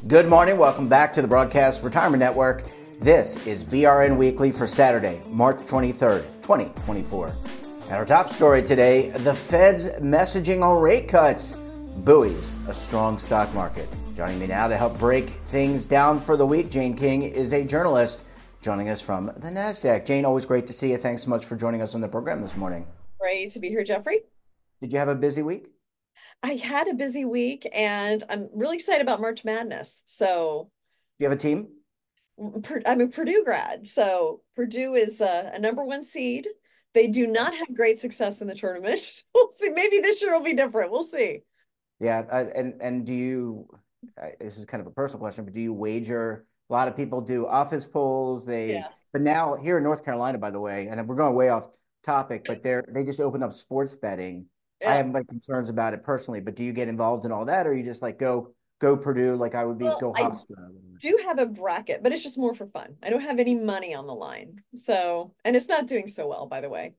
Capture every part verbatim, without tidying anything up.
Good morning. Welcome back to the Broadcast Retirement Network. This is B R N Weekly for Saturday, March twenty-third, twenty twenty-four. And our top story today, the Fed's messaging on rate cuts buoys a strong stock market. Joining me now to help break things down for the week, Jane King is a journalist joining us from the NASDAQ. Jane, always great to see you. Thanks so much for joining us on the program this morning. Great to be here, Jeffrey. Did you have a busy week? I had a busy week and I'm really excited about March Madness. So Do you have a team? I'm a Purdue grad. So Purdue is a, a number one seed. They do not have great success in the tournament. We'll see. Maybe this year will be different. We'll see. Yeah, I, and and do you? I, this is kind of a personal question, but do you wager? A lot of people do office polls. They, Yeah. but now here in North Carolina, by the way, and we're going way off topic, but they're they just opened up sports betting. I Yeah. have my concerns about it personally, but do you get involved in all that, or you just like go go Purdue like I would be Well, go I Hofstra? do have a bracket, but it's just more for fun. I don't have any money on the line. So, and it's not doing so well, by the way.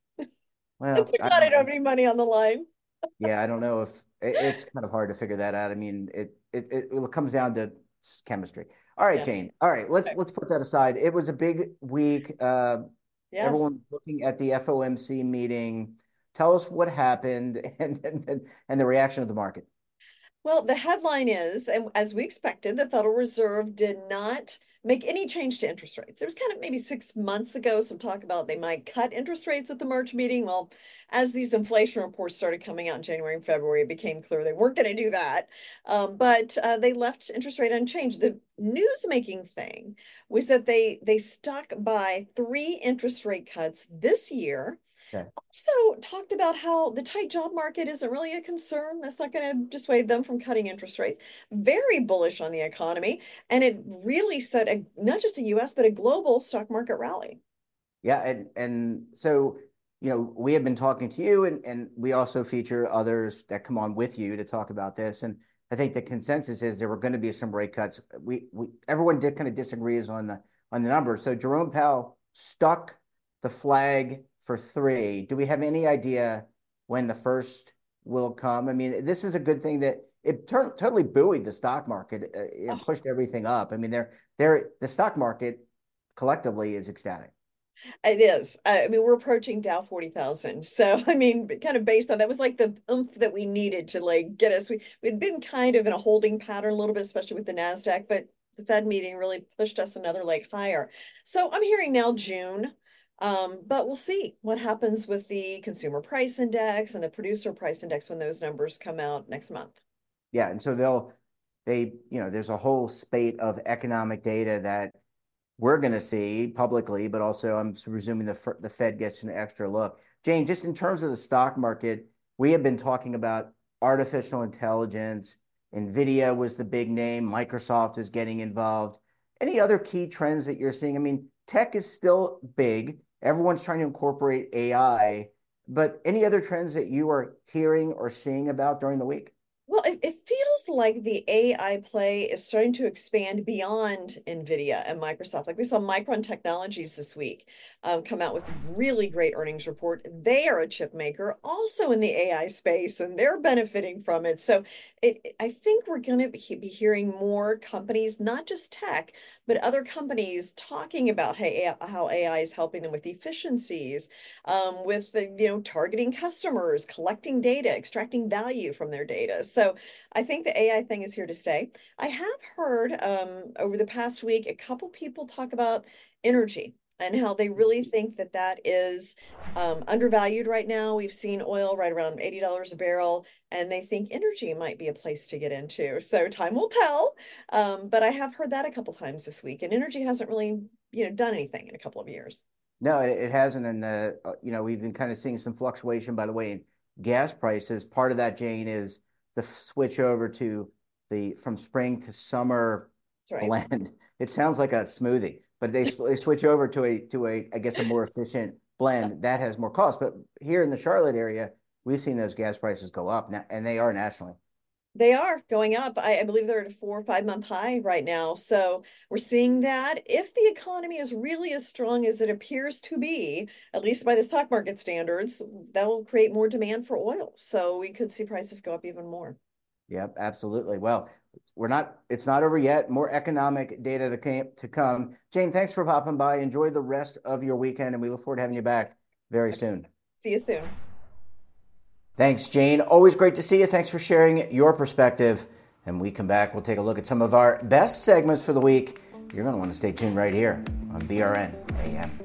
I'm Well, so I glad I don't don't have know. any money on the line. Yeah, I don't know if it, it's kind of hard to figure that out. I mean, it, it it it comes down to chemistry. All right, Yeah. Jane. All right, let's Okay. let's put that aside. It was a big week. Uh, Yes. everyone looking at the F O M C meeting. Tell us what happened and and, and the reaction of the market. Well, the headline is, and as we expected, the Federal Reserve did not make any change to interest rates. There was kind of maybe six months ago some talk about they might cut interest rates at the March meeting. Well, as these inflation reports started coming out in January and February, it became clear they weren't going to do that. Um, but uh, they left interest rate unchanged. The news-making thing was that they they stuck by three interest rate cuts this year. Okay. Also talked about how the tight job market isn't really a concern. That's not going to dissuade them from cutting interest rates. Very bullish on the economy. And it really set a not just a U S, but a global stock market rally. Yeah, and and so you know we have been talking to you, and and we also feature others that come on with you to talk about this. And I think the consensus is there were going to be some rate cuts. We we everyone did kind of disagrees on the on the number. So Jerome Powell stuck the flag for three. Do we have any idea when the first will come? I mean, this is a good thing that it tur- totally buoyed the stock market. Uh, it Oh, pushed everything up. I mean, they're they're the stock market collectively is ecstatic. it is. I mean, we're approaching Dow forty thousand. So, I mean, kind of based on that was like the oomph that we needed to like get us. We, we'd been kind of in a holding pattern a little bit, especially with the NASDAQ, but the Fed meeting really pushed us another leg higher. So I'm hearing now June. Um, but we'll see what happens with the consumer price index and the producer price index when those numbers come out next month. Yeah, and so they'll they you know there's a whole spate of economic data that we're going to see publicly, but also I'm presuming the the Fed gets an extra look. Jane, just in terms of the stock market, we have been talking about artificial intelligence. Nvidia was the big name. Microsoft is getting involved. Any other key trends that you're seeing? I mean, tech is still big. Everyone's trying to incorporate A I, but any other trends that you are hearing or seeing about during the week? Well, it, it feels like the A I play is starting to expand beyond NVIDIA and Microsoft. Like we saw Micron Technologies this week um, come out with a really great earnings report. They are a chip maker also in the A I space, and they're benefiting from it. So it, I think we're going to be hearing more companies, not just tech, but other companies talking about hey, how A I is helping them with efficiencies, um, with the, you know, targeting customers, collecting data, extracting value from their data. So I think the A I thing is here to stay. I have heard um, over the past week a couple people talk about energy and how they really think that that is um, undervalued right now. We've seen oil right around eighty dollars a barrel, and they think energy might be a place to get into. So time will tell. Um, but I have heard that a couple times this week, and energy hasn't really, you know, done anything in a couple of years. No, it, it hasn't. And the uh, you know we've been kind of seeing some fluctuation, by the way, in gas prices. Part of that, Jane, is the switch over to the from spring to summer That's right. blend. It sounds like a smoothie, but they they switch over to a to a I guess a more efficient blend that has more cost. But here in the Charlotte area, we've seen those gas prices go up now, and they are nationally. They are going up. I, I believe they're at a four or five month high right now. So we're seeing that if the economy is really as strong as it appears to be, at least by the stock market standards, that will create more demand for oil. So we could see prices go up even more. Yep, absolutely. Well, we're not, it's not over yet. More economic data to, came, to come. Jane, thanks for popping by. Enjoy the rest of your weekend, and we look forward to having you back very soon. See you soon. Thanks, Jane. Always great to see you. Thanks for sharing your perspective. And when we come back, we'll take a look at some of our best segments for the week. You're going to want to stay tuned right here on B R N A M.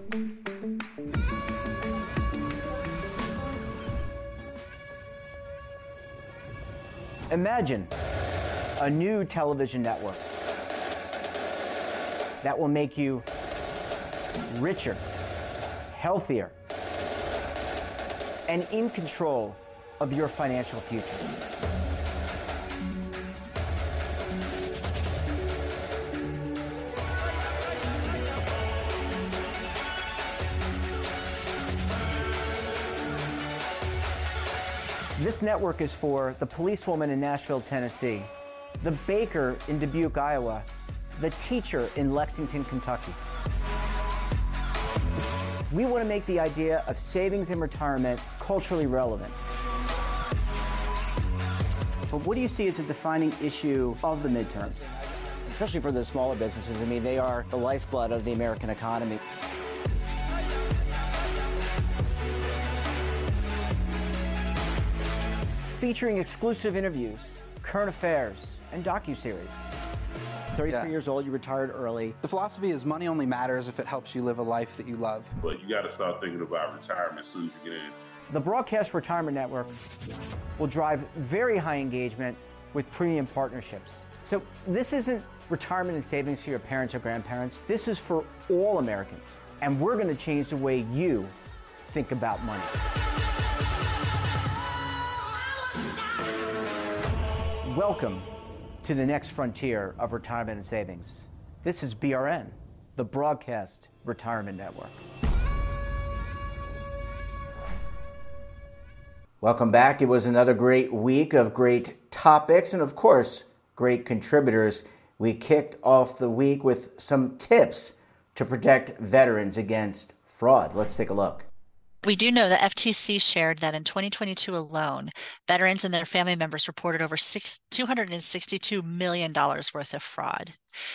Imagine a new television network that will make you richer, healthier, and in control of your financial future. This network is for the policewoman in Nashville, Tennessee, the baker in Dubuque, Iowa, the teacher in Lexington, Kentucky. We want to make the idea of savings and retirement culturally relevant. But what do you see as a defining issue of the midterms? Especially for the smaller businesses. I mean, they are the lifeblood of the American economy. Featuring exclusive interviews, current affairs, and docuseries. thirty-three yeah. years old, you retired early. The philosophy is money only matters if it helps you live a life that you love. But you got to start thinking about retirement as soon as you get in. The Broadcast Retirement Network will drive very high engagement with premium partnerships. So this isn't retirement and savings for your parents or grandparents. This is for all Americans. And we're going to change the way you think about money. Welcome to the next frontier of retirement and savings. This is B R N, the Broadcast Retirement Network. Welcome back. It was another great week of great topics and, of course, great contributors. We kicked off the week with some tips to protect veterans against fraud. Let's take a look. We do know the F T C shared that in twenty twenty-two alone, veterans and their family members reported over two hundred sixty-two million dollars worth of fraud.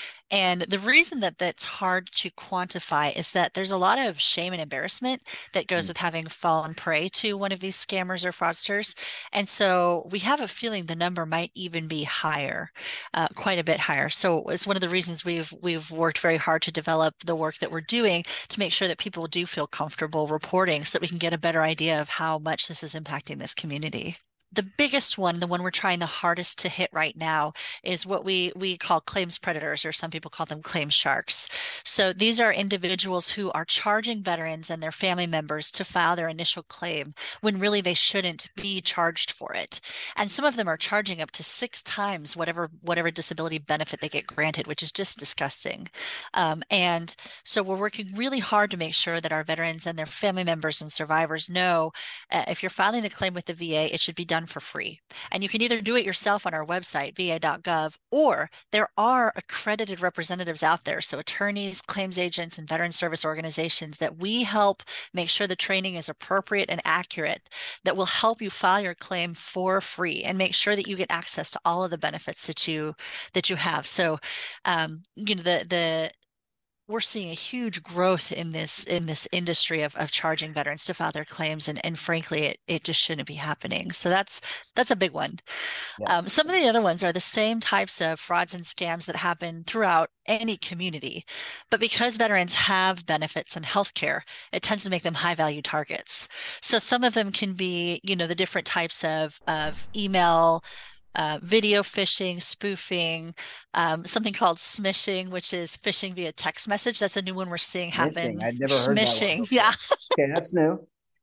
And the reason that that's hard to quantify is that there's a lot of shame and embarrassment that goes with having fallen prey to one of these scammers or fraudsters. And so we have a feeling the number might even be higher, uh, quite a bit higher. So it's one of the reasons we've we've worked very hard to develop the work that we're doing to make sure that people do feel comfortable reporting so that we can get a better idea of how much this is impacting this community. The biggest one, the one we're trying the hardest to hit right now, is what we we call claims predators, or some people call them claim sharks. So these are individuals who are charging veterans and their family members to file their initial claim when really they shouldn't be charged for it. And some of them are charging up to six times whatever whatever disability benefit they get granted, which is just disgusting. Um, and so we're working really hard to make sure that our veterans and their family members and survivors know uh, if you're filing a claim with the V A, it should be done for free. And you can either do it yourself on our website, V A dot gov, or there are accredited representatives out there, so attorneys, claims agents, and veteran service organizations that we help make sure the training is appropriate and accurate, that will help you file your claim for free and make sure that you get access to all of the benefits that you that you have. So, um, you know, the the we're seeing a huge growth in this in this industry of, of charging veterans to file their claims, and, and frankly, it, it just shouldn't be happening. So that's that's a big one. Yeah. Um, some of the other ones are the same types of frauds and scams that happen throughout any community, but because veterans have benefits and healthcare, it tends to make them high value targets. So some of them can be, you know, the different types of of email, Uh, video phishing, spoofing, um, something called smishing, which is phishing via text message. That's a new one we're seeing happen. I'd never heard smishing, that one yeah. Okay, that's new.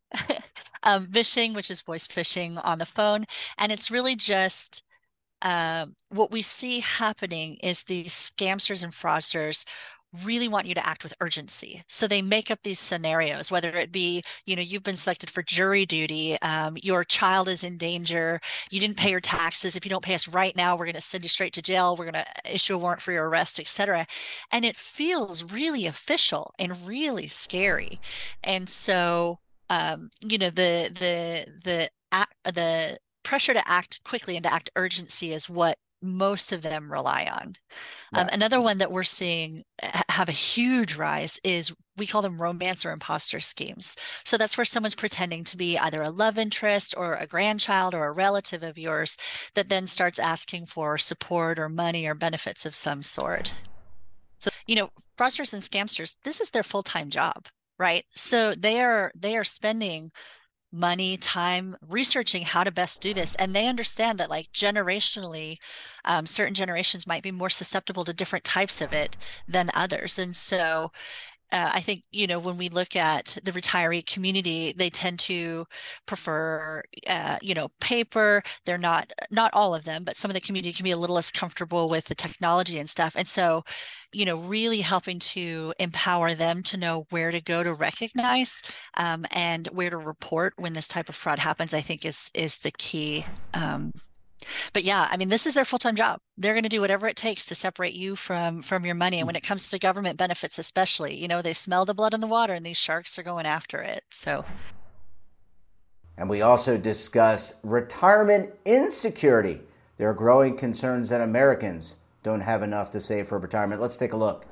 um, phishing, which is voice phishing on the phone. And it's really just uh, what we see happening is these scamsters and fraudsters really want you to act with urgency. So they make up these scenarios, whether it be, you know, you've been selected for jury duty, um, your child is in danger, you didn't pay your taxes. If you don't pay us right now, we're going to send you straight to jail. We're going to issue a warrant for your arrest, et cetera. And it feels really official and really scary. And so, um, you know, the, the, the, the pressure to act quickly and to act urgency is what most of them rely on. Um, Right. another one that we're seeing have a huge rise is we call them romance or imposter schemes. So that's where someone's pretending to be either a love interest or a grandchild or a relative of yours that then starts asking for support or money or benefits of some sort. So, you know, fraudsters and scamsters, this is their full-time job, right? So they are they are spending money, time researching how to best do this. And they understand that, like, generationally, um, certain generations might be more susceptible to different types of it than others. And so uh, I think, you know, when we look at the retiree community, they tend to prefer, uh, you know, paper. They're not, not all of them, but some of the community can be a little less comfortable with the technology and stuff. And so, you know, really helping to empower them to know where to go to recognize um, and where to report when this type of fraud happens, I think is is the key. Um, but yeah, I mean, this is their full-time job. They're going to do whatever it takes to separate you from from your money. And when it comes to government benefits, especially, you know, they smell the blood in the water and these sharks are going after it. So. And we also discuss retirement insecurity. There are growing concerns that Americans don't have enough to save for retirement. Let's take a look.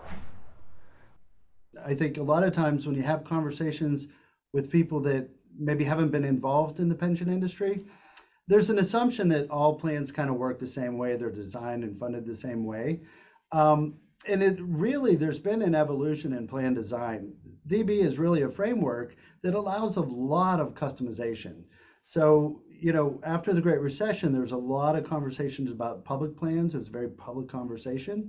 I think a lot of times when you have conversations with people that maybe haven't been involved in the pension industry, there's an assumption that all plans kind of work the same way, they're designed and funded the same way. Um, and it really, there's been an evolution in plan design. D B is really a framework that allows a lot of customization. So, you know, after the Great Recession, there's a lot of conversations about public plans. It was a very public conversation.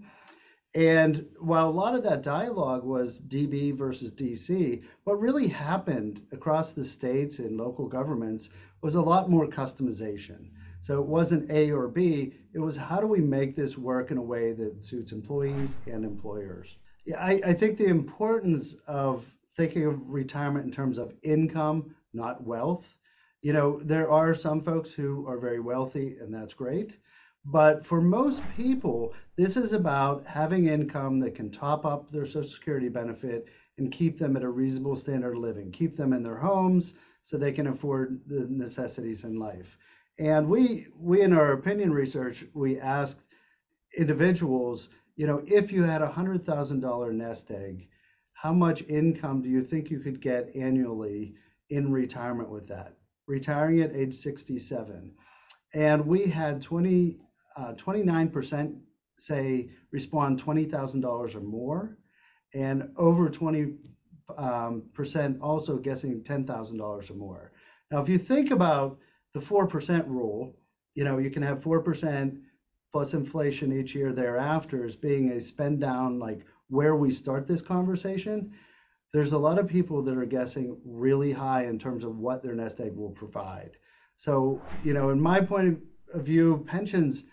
And while a lot of that dialogue was D B versus D C, what really happened across the states and local governments was a lot more customization. So it wasn't A or B, it was how do we make this work in a way that suits employees and employers. Yeah, I, I think the importance of thinking of retirement in terms of income, not wealth. You know, there are some folks who are very wealthy, and that's great. But for most people, this is about having income that can top up their Social Security benefit and keep them at a reasonable standard of living, keep them in their homes so they can afford the necessities in life. And we, we in our opinion research, we asked individuals, you know, if you had a one hundred thousand dollars nest egg, how much income do you think you could get annually in retirement with that? Retiring at age sixty-seven. And we had twenty, uh, twenty-nine percent say respond twenty thousand dollars or more, and over twenty um, percent also guessing ten thousand dollars or more. Now, if you think about the four percent rule, you know, you can have four percent plus inflation each year thereafter as being a spend down, like where we start this conversation. There's a lot of people that are guessing really high in terms of what their nest egg will provide. So, you know, in my point of view, pensions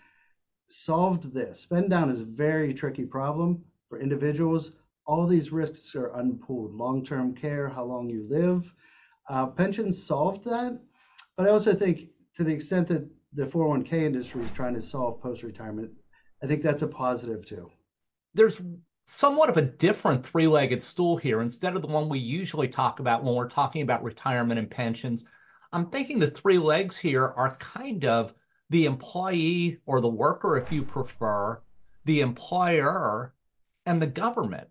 solved this. Spend down is a very tricky problem for individuals. All these risks are unpooled. Long-term care, how long you live. Uh, pensions solved that. But I also think to the extent that the four oh one k industry is trying to solve post-retirement, I think that's a positive too. There's somewhat of a different three-legged stool here. Instead of the one we usually talk about when we're talking about retirement and pensions, I'm thinking the three legs here are kind of the employee or the worker, if you prefer, the employer, and the government.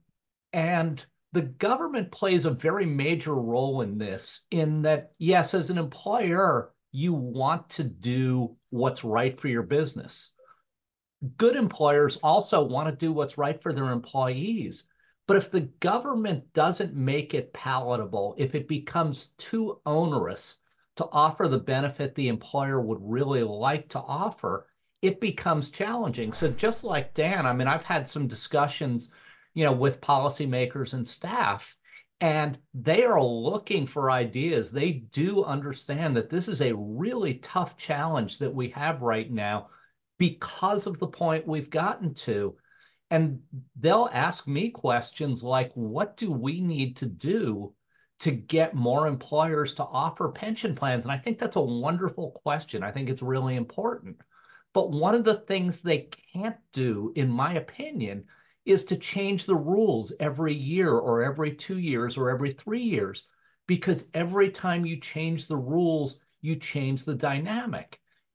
And the government plays a very major role in this, in that, yes, as an employer, you want to do what's right for your business. Good employers also want to do what's right for their employees. But if the government doesn't make it palatable, if it becomes too onerous to offer the benefit the employer would really like to offer, it becomes challenging. So just like Dan, I mean, I've had some discussions, you know, with policymakers and staff, and they are looking for ideas. They do understand that this is a really tough challenge that we have right now because of the point we've gotten to. And they'll ask me questions like, what do we need to do to get more employers to offer pension plans? And I think that's a wonderful question. I think it's really important. But one of the things they can't do, in my opinion, is to change the rules every year or every two years or every three years, because every time you change the rules, you change the dynamic.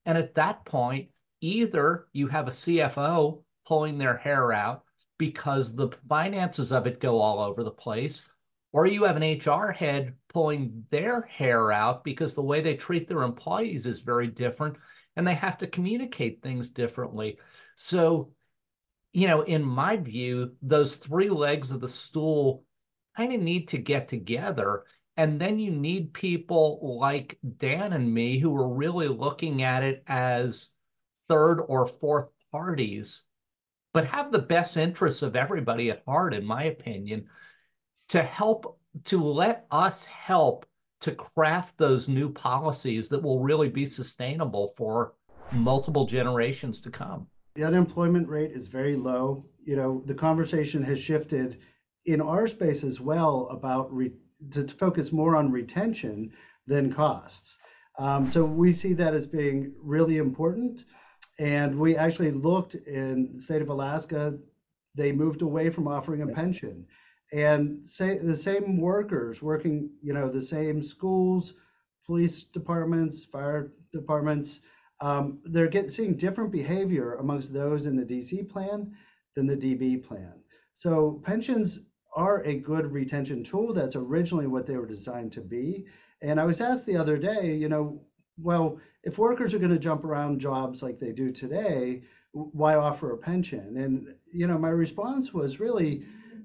And at that point, either you have a C F O pulling their hair out because the finances of it go all over the place, or you have an H R head pulling their hair out because the way they treat their employees is very different and they have to communicate things differently. So, you know, in my view, those three legs of the stool kind of need to get together. And then you need people like Dan and me who are really looking at it as third or fourth parties, but have the best interests of everybody at heart, in my opinion, to help, to let us help to craft those new policies that will really be sustainable for multiple generations to come. The unemployment rate is very low. You know, the conversation has shifted in our space as well about re- to, to focus more on retention than costs. Um, so we see that as being really important. And we actually looked in the state of Alaska, they moved away from offering a pension. And say the same workers working, you know, the same schools, police departments, fire departments, um, they're get, seeing different behavior amongst those in the D C plan than the D B plan. So pensions are a good retention tool. That's originally what they were designed to be. And I was asked the other day, you know, well, if workers are going to jump around jobs like they do today, why offer a pension? And, you know, my response was really,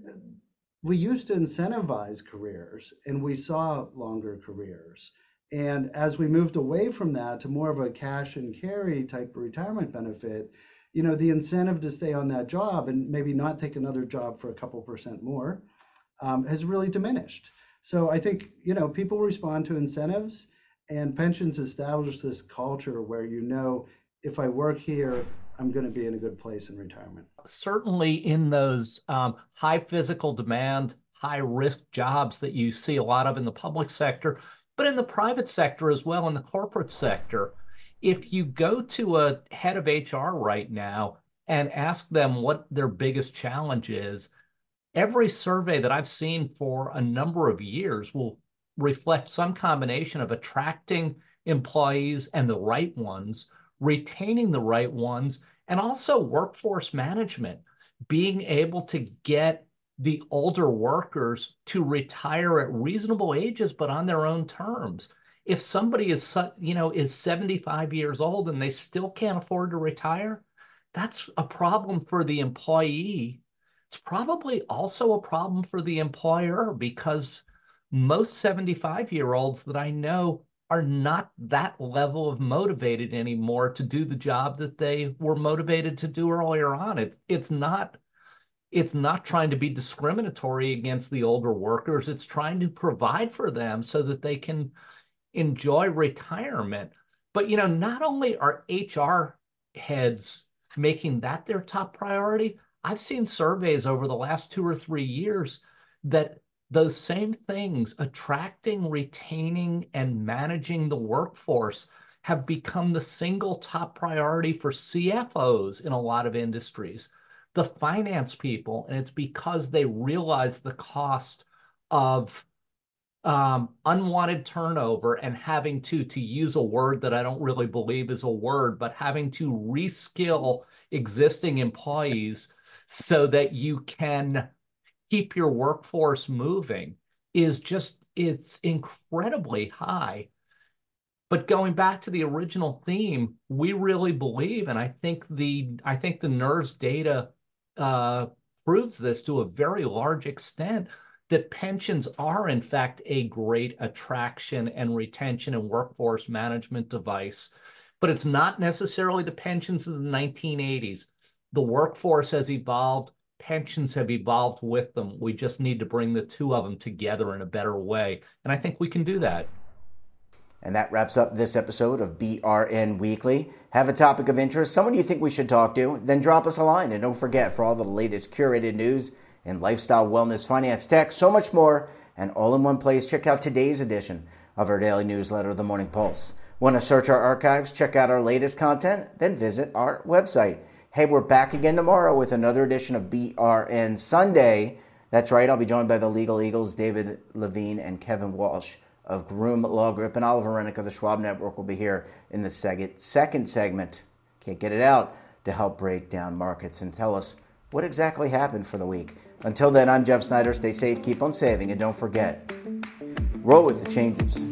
we used to incentivize careers and we saw longer careers. And as we moved away from that to more of a cash and carry type of retirement benefit, you know, the incentive to stay on that job and maybe not take another job for a couple percent more um, has really diminished. So I think, you know, people respond to incentives, and pensions establish this culture where, you know, if I work here, I'm going to be in a good place in retirement. Certainly in those um, high physical demand, high risk jobs that you see a lot of in the public sector, but in the private sector as well, in the corporate sector. If you go to a head of H R right now and ask them what their biggest challenge is, every survey that I've seen for a number of years will reflect some combination of attracting employees and the right ones, retaining the right ones, and also workforce management, being able to get the older workers to retire at reasonable ages, but on their own terms. If somebody is, you know, is seventy-five years old and they still can't afford to retire, that's a problem for the employee. It's probably also a problem for the employer, because most seventy-five-year-olds that I know are not that level of motivated anymore to do the job that they were motivated to do earlier on. It's it's not it's not trying to be discriminatory against the older workers. It's trying to provide for them so that they can enjoy retirement. But, you know, not only are H R heads making that their top priority, I've seen surveys over the last two or three years that those same things, attracting, retaining, and managing the workforce, have become the single top priority for C F Os in a lot of industries, the finance people, and it's because they realize the cost of um, unwanted turnover and having to, to use a word that I don't really believe is a word, but having to reskill existing employees so that you can keep your workforce moving is just, it's incredibly high. But going back to the original theme, we really believe, and I think the I think the N E R S data uh, proves this to a very large extent, that pensions are in fact a great attraction and retention and workforce management device. But it's not necessarily the pensions of the nineteen eighties. The workforce has evolved. Pensions have evolved with them. We just need to bring the two of them together in a better way. And I think we can do that. And that wraps up this episode of B R N Weekly. Have a topic of interest, someone you think we should talk to, then drop us a line. And don't forget, for all the latest curated news in lifestyle, wellness, finance, tech, so much more, and all in one place, check out today's edition of our daily newsletter, The Morning Pulse. Want to search our archives, check out our latest content, then visit our website. Hey, we're back again tomorrow with another edition of B R N Sunday. That's right, I'll be joined by the Legal Eagles, David Levine and Kevin Walsh of Groom Law Group, and Oliver Rennick of the Schwab Network will be here in the seg- second segment. Can't get it out to help break down markets and tell us what exactly happened for the week. Until then, I'm Jeff Snyder. Stay safe, keep on saving, and don't forget, roll with the changes.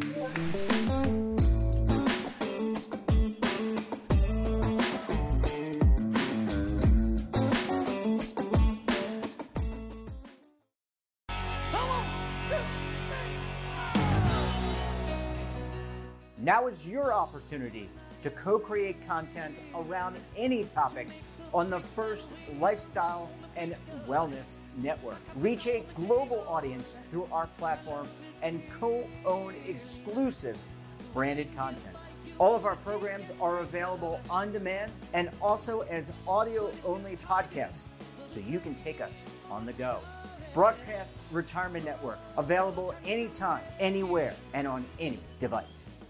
Now is your opportunity to co-create content around any topic on the First Lifestyle and Wellness Network. Reach a global audience through our platform and co-own exclusive branded content. All of our programs are available on demand and also as audio-only podcasts, so you can take us on the go. Broadcast Retirement Network, available anytime, anywhere, and on any device.